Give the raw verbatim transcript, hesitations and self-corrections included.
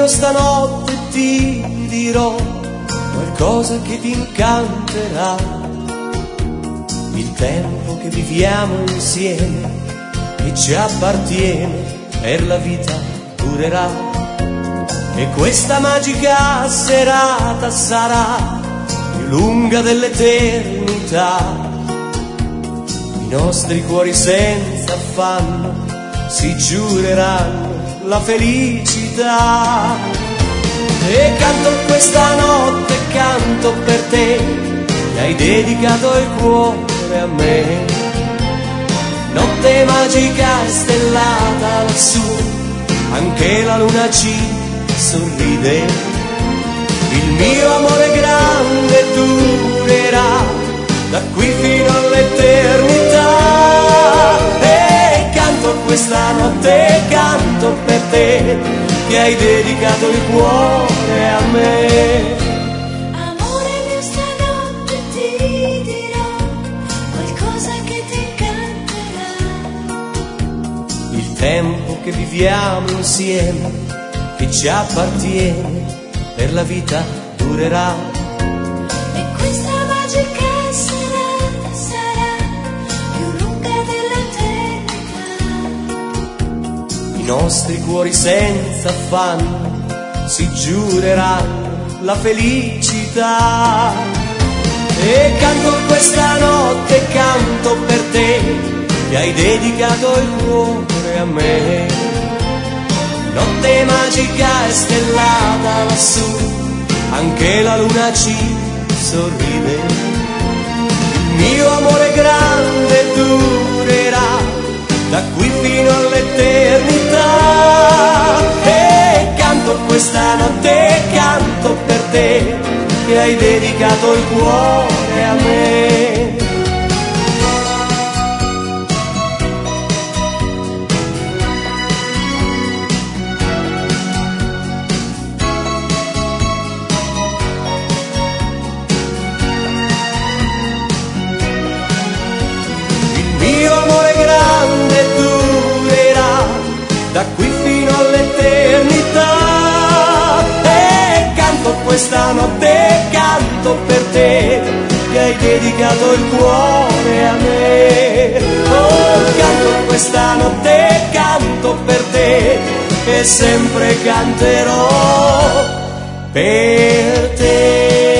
stanotte ti dirò qualcosa che ti incanterà. Il tempo che viviamo insieme, che ci appartiene, per la vita durerà. E questa magica serata sarà più lunga dell'eternità. I nostri cuori senza affanno si giureranno la felicità. E canto questa notte, canto per te, che hai dedicato il cuore a me. Notte magica e stellata lassù, anche la luna ci sorride. Il mio amore grande durerà da qui fino all'eternità. E canto questa notte, canto per te, che hai dedicato il cuore a me. Amore mio, stanotte ti dirò qualcosa che ti incanterà. Il tempo che viviamo insieme, che ci appartiene, per la vita durerà. E questa magica serata sarà più lunga dell'eternità. I nostri cuori senza affanno si giureranno la felicità. E canto questa notte, canto per te, che hai dedicato il cuore a me. Notte magica e stellata lassù, anche la luna ci sorride. Il mio amore grande durerà da qui fino all'eternità. E canto questa notte, canto per te, che hai dedicato il cuore a me. Da qui fino all'eternità. E canto questa notte, canto per te, che hai dedicato il cuore a me. Oh, canto questa notte, canto per te, e sempre canterò per te.